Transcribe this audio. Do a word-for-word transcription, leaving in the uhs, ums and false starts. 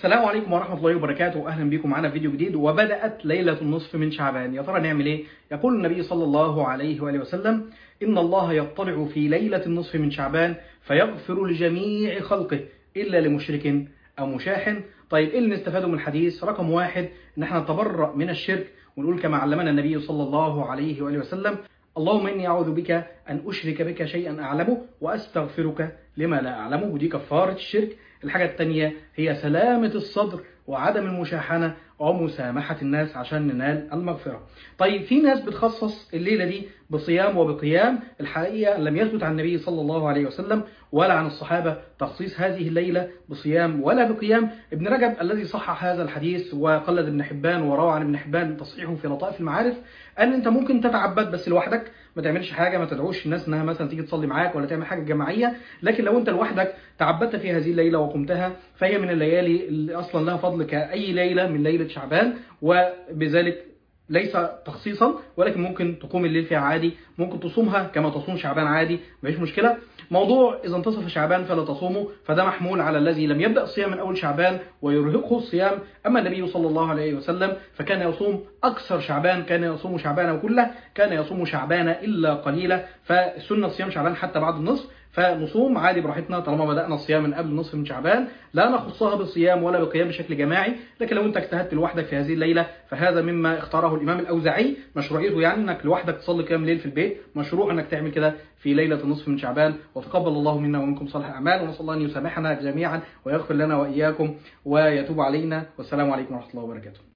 السلام عليكم ورحمة الله وبركاته. أهلا بكم معنا في فيديو جديد. وبدأت ليلة النصف من شعبان، يا ترى نعمل إيه؟ يقول النبي صلى الله عليه وآله وسلم: إن الله يطلع في ليلة النصف من شعبان فيغفر لجميع خلقه إلا لمشرك أو مشاح. طيب إيه اللي نستفاده من الحديث؟ رقم واحد، إن احنا نتبرأ من الشرك ونقول كما علمنا النبي صلى الله عليه وآله وسلم: اللهم إني أعوذ بك أن أشرك بك شيئا أعلمه وأستغفرك لما لا أعلمه، ودي كفارة الشرك. الحاجة الثانية هي سلامة الصدر وعدم المشاحنة ومسامحة الناس عشان ننال المغفرة. طيب في ناس بتخصص الليلة دي بصيام وبقيام، الحقيقة لم يثبت عن النبي صلى الله عليه وسلم ولا عن الصحابة تخصيص هذه الليلة بصيام ولا بقيام. ابن رجب الذي صحح هذا الحديث وقلد ابن حبان وروى عن ابن حبان تصحيحه في لطائف المعارف أن أنت ممكن تتعبد بس لوحدك، ما تعملش حاجة، ما تدعوش الناس انها مثلا تيجي تصلي معاك ولا تعمل حاجة جماعية. لكن لو انت لوحدك تعبدت في هذه الليلة وقمتها فهي من الليالي اللي اصلا لها فضل كأي ليلة من ليلة شعبان، وبذلك ليس تخصيصا، ولكن ممكن تقوم الليل فيها عادي، ممكن تصومها كما تصوم شعبان عادي، مفيش مشكلة. موضوع إذا انتصف شعبان فلا تصوموا، فده محمول على الذي لم يبدأ الصيام من أول شعبان ويرهقه الصيام. أما النبي صلى الله عليه وسلم فكان يصوم أكثر شعبان، كان يصوم شعبان كله، كان يصوم شعبان إلا قليلا، فسنة صيام شعبان حتى بعد النصف، فنصوم عادي براحتنا طالما بدأنا الصيام من قبل النصف من شعبان، لا نخصها بالصيام ولا بقيام بشكل جماعي. لكن لو انت اجتهدت لوحدك في هذه الليلة فهذا مما اختاره الإمام الأوزاعي، مشروعيته يعني انك لوحدك تصلي قيام ليل في البيت، مشروع انك تعمل كده في ليلة النصف من شعبان. وتقبل الله منا ومنكم صالح الأعمال، ونسأل الله أن يسامحنا جميعا ويغفر لنا وإياكم ويتوب علينا. والسلام عليكم ورحمة الله وبركاته.